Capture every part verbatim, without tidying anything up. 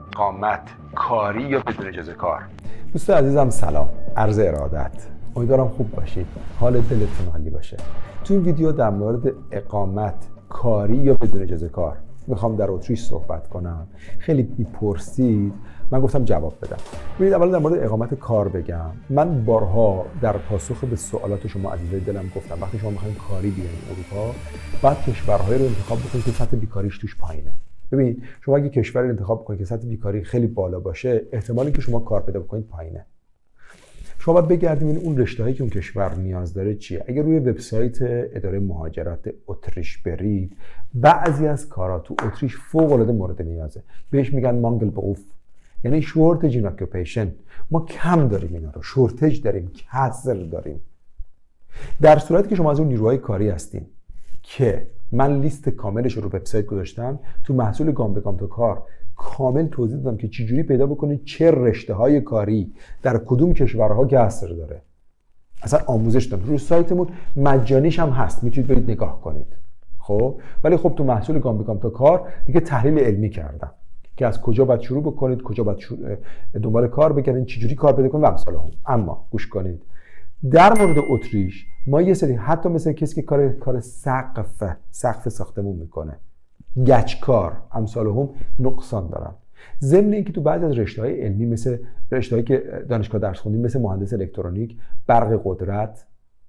اقامت کاری یا بدون اجازه کار. دوستان عزیزم سلام، عرض ارادت، امیدوارم خوب باشید، حال دلتون عالی باشه. تو این ویدیو در مورد اقامت کاری یا بدون اجازه کار میخوام در اتریش صحبت کنم. خیلی میپرسید، من گفتم جواب بدم. ببینید، اول در مورد اقامت کار بگم. من بارها در پاسخ به سوالات شما عزیزای دلم گفتم وقتی شما میخواین کاری بیاین اروپا، بعد کشورهایی رو انتخاب بکنید که سطح بیکاریش توش پایینه. ببین، شما اگه کشوری رو انتخاب کنید که سطح بیکاری خیلی بالا باشه، احتمالی که شما کار پیدا بکنید پایینه. شما باید بگردیم این اون رشته‌هایی که اون کشور نیاز داره چیه. اگه روی وبسایت اداره مهاجرت اتریش برید، بعضی از کارا تو اتریش فوق‌العاده مورد نیازه. بهش میگن مانگل بروف، یعنی شورتج این اکوپیشن. ما کم داریم اینا رو، شورتج داریم، کسر داریم. در صورتی که شما از اون نیروهای کاری هستین که من لیست کاملش رو وبسایت گذاشتم، تو محصول گام به گام تو کار کامل توضیح دادم که چجوری پیدا بکنید چه رشته‌های کاری در کدوم کشورها کسر داره. اصلا آموزش دادم روی سایتمون، مجانیش هم هست، میتونید برید نگاه کنید. خب ولی خب تو محصول گام به گام تو کار دیگه تحلیل علمی کردم که از کجا باید شروع بکنید، کجا باید دنبال کار بگردید، چجوری کار پیدا کنید و امثال هم. اما گوش کنید، در مورد اتریش ما یه سری حتی مثل کسی که کار کار سقف سقف ساختمون میکنه، گچکار، امثال هم نقصان دارن. ضمن اینکه تو بعضی از رشته‌های علمی مثل رشته‌هایی که دانشگاه درس خوندیم مثل مهندس الکترونیک، برق قدرت،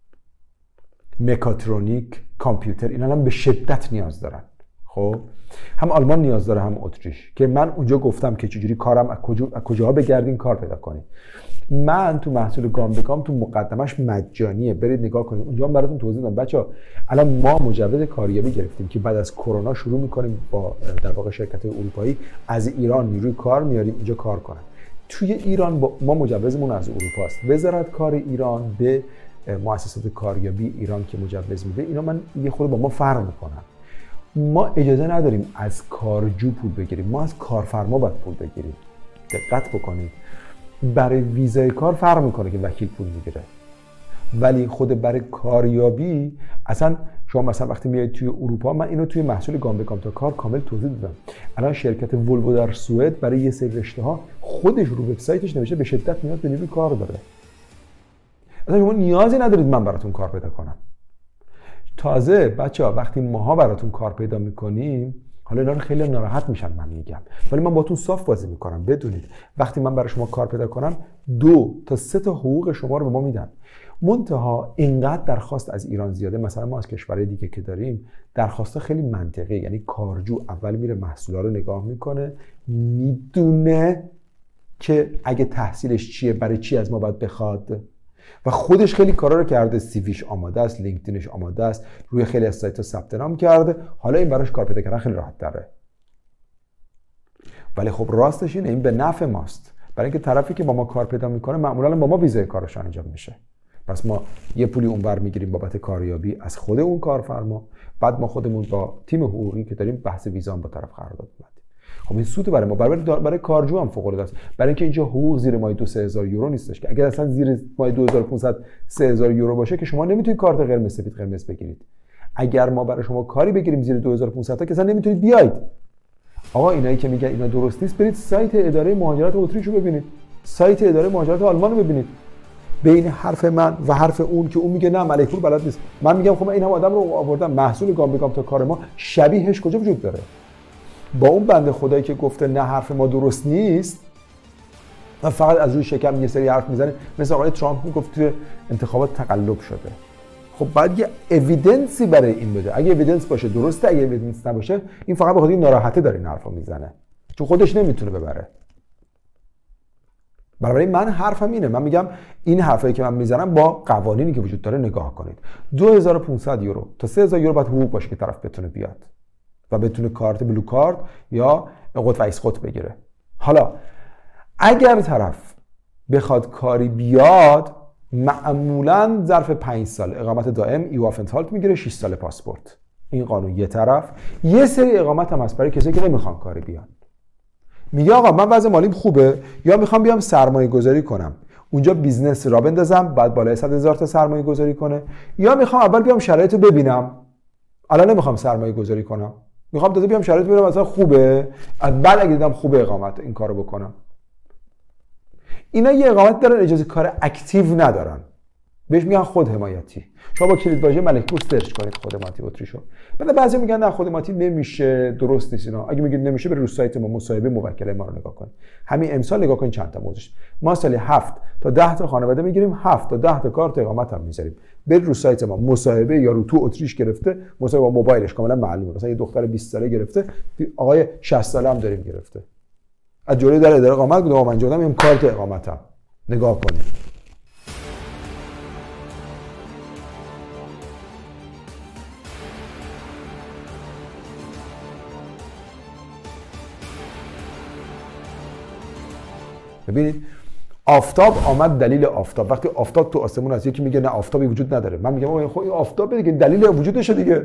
مکاترونیک، کامپیوتر، اینا هم به شدت نیاز دارن. خب هم آلمان نیاز داره هم اتریش، که من اونجا گفتم که چجوری کارم از کجا از کجاها بگردین کار پیدا کنید. من تو محصول گام به گام تو مقدمش مجانیه، برید نگاه کنید. اونجا هم براتون توضیح دادم. بچه‌ها الان ما مجوز کاریابی گرفتیم که بعد از کرونا شروع می‌کنیم با در واقع شرکت اروپایی از ایران نیروی کار میاریم اینجا کار کنن. توی ایران با ما مجوزمون از اروپا است. وزارت کار ایران به مؤسسات کاریابی ایران که مجوز میده، اینا من یه خورده با ما فرق می‌کنن. ما اجازه نداریم از کارجو پول بگیریم، ما از کارفرما باید پول بگیریم. دقت بکنید، برای ویزای کار فرق میکنه که وکیل پول میگیره، ولی خود برای کاریابی اصلا شما مثلا وقتی میایید توی اروپا، من اینو توی محصول گام به گام تا کار کامل توضیح دادم. الان شرکت ولوو در سوئد برای یه سری رشته ها خودش رو وبسایتش نوشته به شدت نیاز به نیروی کار داره. اصلا شما نیازی ندارید من براتون کار پیدا کنم. تازه بچه‌ها وقتی ماها براتون کار پیدا میکنیم، حالا اینا رو خیلی ناراحت میشن من میگم، ولی من باهاتون صاف بازی میکنم. بدونید وقتی من برای شما کار پیدا کنم، دو تا سه تا حقوق شما رو به ما میدن. منتها اینقدر درخواست از ایران زیاده، مثلا ما از کشورهای دیگه که داریم درخواست خیلی منطقی، یعنی کارجو اول میره محصولا رو نگاه میکنه، میدونه که اگه تحصیلش چیه، برای چی از ما باید بخواد، و خودش خیلی کارا رو کرده، سیویش آماده است، لینکدینش آماده است، روی خیلی از سایت‌ها ثبت نام کرده. حالا این براش کار پیدا کردن خیلی راحت تره. ولی خب راستش اینه، این به نفع ماست، برای اینکه طرفی که با ما کار پیدا میکنه معمولا با ما ویزای کارش انجام میشه. پس ما یه پولی اونور میگیریم بابت کاریابی از خود اون کارفرما، بعد ما خودمون با تیم حقوقی که داریم بحث ویزا هم با طرف قرارداد می‌بندیم. خب این سود برای ما، برای برای کارجو هم فوق العاده است، برای اینکه اینجا حقوق زیر مایه دو سه هزار یورو نیستش، که اگر اصلا زیر مایه دو هزار و پانصد سه هزار یورو باشه که شما نمیتونید کارت قرمز سفید قرمز بگیرید. اگر ما برای شما کاری بگیریم زیر دو هزار و پانصد تا که اصلا نمیتونید بیاید. آقا اینایی که میگن اینا درست نیست، برید سایت اداره مهاجرت اتریش رو ببینید، سایت اداره مهاجرت آلمان رو ببینید. بین حرف من و حرف اون که اون میگه نه ملک پور بلد نیست، من میگم خب من این هم آدم رو آوردم، محصول گام به گام تا کار ما شبیهش کجا وجود داره؟ با اون بنده خدایی که گفته نه حرف ما درست نیست و فقط از روی شکم یه سری حرف میزنه، مثل آقای ترامپ میگفت توی انتخابات تقلب شده. خب بعد یه اوییدنسی برای این بده. اگه اوییدنس باشه درسته، اگه اوییدنس نباشه این فقط به خاطر ناراحته داره این حرفو میزنه، چون خودش نمیتونه ببره. برای من حرفم اینه، من میگم این حرفایی که من میزنم با قوانینی که وجود داره نگاه کنید. دو هزار و پانصد یورو تا سه هزار یورو باید حقوق باشه که طرف بتونه بیاد و بتونه کارت بلو کارت یا قط و ایسقط بگیره. حالا اگر طرف بخواد کاری بیاد، معمولاً ظرف پنج سال اقامت دائم ایو آفنتهالت میگیره، شش سال پاسپورت. این قانون یه طرف. یه سری اقامت هم هست برای کسایی که نمیخوان کاری بیان. میگه آقا من وضع مالیم خوبه، یا میخوام بیام سرمایه گذاری کنم، اونجا بیزنس را بندازم، بعد بالای صد هزار تا سرمایه گذاری کنه، یا میخوام اول بیام شرایطو ببینم، الان نمیخوام سرمایه گذاری کنم. میخوام تازه بیام شرایط ببینم مثلا خوبه، از بعد اگه دیدم خوبه اقامت این کارو بکنم. اینا یه اقامت دارن، اجازه کار اکتیو ندارن، بهش میگن خود حمایتی. شما با کلید واژه ملک پور سرچ کنید خود حمایتی اتریشو. بعد بعضی میگن نه خود حمایتی نمیشه، درست نیست اینا. اگه میگید نمیشه برید رو سایت ما مصاحبه موکل ما رو نگاه کنید. همین امسال نگاه کنید چند تا موضوع. ما سالی هفت تا ده تا خانواده میگیریم، هفت تا ده تا کارت اقامت هم میذاریم. برید رو سایت ما مصاحبه یا رو تو اتریش گرفته، مصاحبه با موبایلش کاملا معلومه. مثلا یه دختر بیست ساله گرفته، آقای شصت ساله هم داریم گرفته. از جلوی در اداره اقامت گفتم من جدام این کارت اقامتم. نگاه کنید. ببینید آفتاب آمد، دلیل آفتاب. وقتی آفتاب تو آسمون هست یکی میگه نه آفتابی وجود نداره، من میگم آقا خب این آفتاب دیگه دلیل وجودشه دیگه.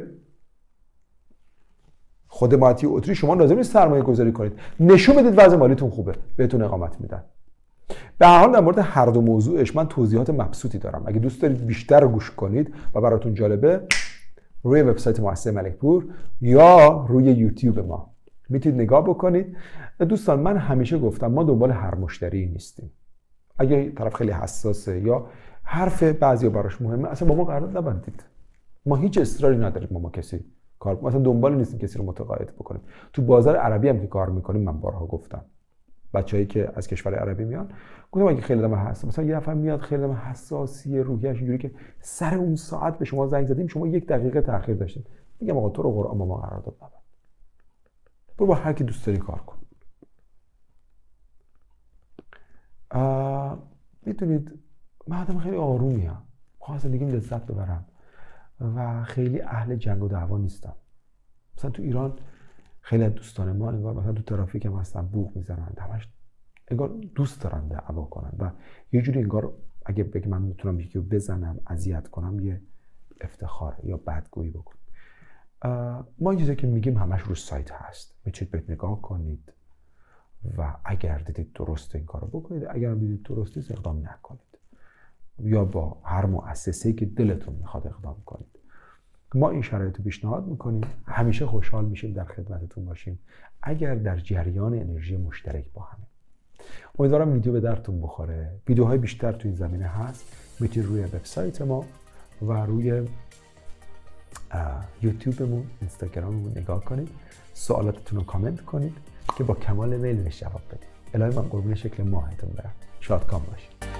خود حمایتی اتریش شما لازم نیست سرمایه گذاری کنید، نشون بدید وضع مالیتون خوبه بهتون اقامت میدن. به هر حال در مورد هر دو موضوعش من توضیحات مبسوطی دارم. اگه دوست دارید بیشتر گوش کنید و براتون جالبه، روی وبسایت مؤسسه ملک پور یا روی یوتیوب ما میتونید نگاه بکنید. دوستان من همیشه گفتم ما دنبال هر مشتری نیستیم. اگه طرف خیلی حساسه یا حرف بعضیا براش مهمه، اصلا با ما قرارداد نبندید. ما هیچ اصراری نداریم ما, ما کسی کار مثلا دنبال نیستیم کسی رو متقاعد بکنیم. تو بازار عربی هم که کار میکنیم من بارها گفتم، بچه‌ای که از کشور عربی میان گفتم اگه خیلی دم حساس، مثلا یه نفر میاد خیلی دم حساسیه روحیش اینجوری که سر اون ساعت به شما زنگ زدیم شما یک دقیقه تاخیر داشتید، میگم آقا تو رو قرآن ما قرارداد نبند، برو با هر کی دوست داری کار کن. میدونید من آدم خیلی آرومی ام، میخوام زندگیم لذت ببرم و خیلی اهل جنگ و دعوا نیستم. مثلا تو ایران خیلی از دوستان ما انگار مثلا تو ترافیک هم هستن بوق میزنن، همش انگار دوست دارن دعوا کنن و یه جوری انگار اگه بگم من میتونم یکی رو بزنم اذیت کنم یه افتخار یا بدگویی بکنم. ما این چیزی که میگیم همش رو سایت هست، میتونید بهت نگاه کنید و اگر دیدید درست این کارو بکنید، اگر دیدید درست نیست اقدام نکنید یا با هر مؤسسه‌ای که دلتون میخواد اقدام کنید. ما این شرایط رو پیشنهاد میکنیم، همیشه خوشحال میشیم در خدمتتون باشیم اگر در جریان انرژی مشترک با همه. امیدوارم ویدیو به درتون بخوره. ویدیوهای بیشتر تو این زمینه هست، میتونید روی وبسایت ما و روی یوتیوبمون، اینستاگراممون نگاه کنید، سوالاتتون رو کامنت کنید که با کمال میل بهش جواب بدید. الهی من قربون شکل ماهتون برم. شادکام باشید.